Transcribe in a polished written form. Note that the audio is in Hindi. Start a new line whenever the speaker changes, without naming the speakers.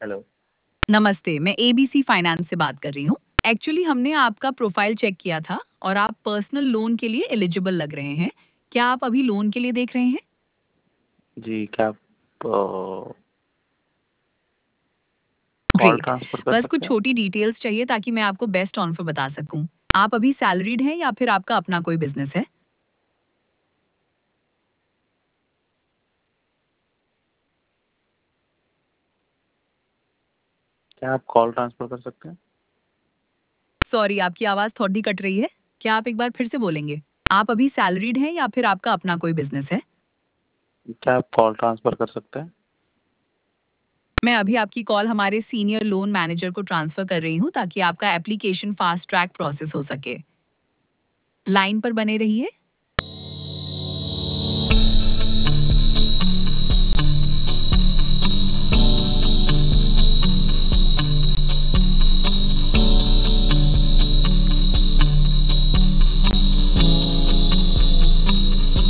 हेलो।
नमस्ते, मैं एबीसी फाइनेंस से बात कर रही हूँ। एक्चुअली हमने आपका प्रोफाइल चेक किया था और आप पर्सनल लोन के लिए एलिजिबल लग रहे हैं। क्या आप अभी लोन के लिए देख रहे हैं?
जी, क्या आप कॉल
ग्रेट।
ट्रांसफ़र कर
बस कुछ
सकते हैं?
छोटी डिटेल्स चाहिए ताकि मैं आपको बेस्ट ऑफर बता सकूं। आप अभी सैलरीड हैं या फिर आपका अपना कोई बिजनेस है?
क्या आप कॉल ट्रांसफ़र कर सकते हैं?
सॉरी, आपकी आवाज़ थोड़ी कट रही है। क्या आप एक बार फिर से बोलेंगे? आप अभी सैलरीड हैं या फिर आपका अपना कोई बिजनेस है?
क्या आप कॉल ट्रांसफ़र कर सकते हैं?
मैं अभी आपकी कॉल हमारे सीनियर लोन मैनेजर को ट्रांसफर कर रही हूँ ताकि आपका एप्लीकेशन फास्ट ट्रैक प्रोसेस हो सके। लाइन पर बने रहिए।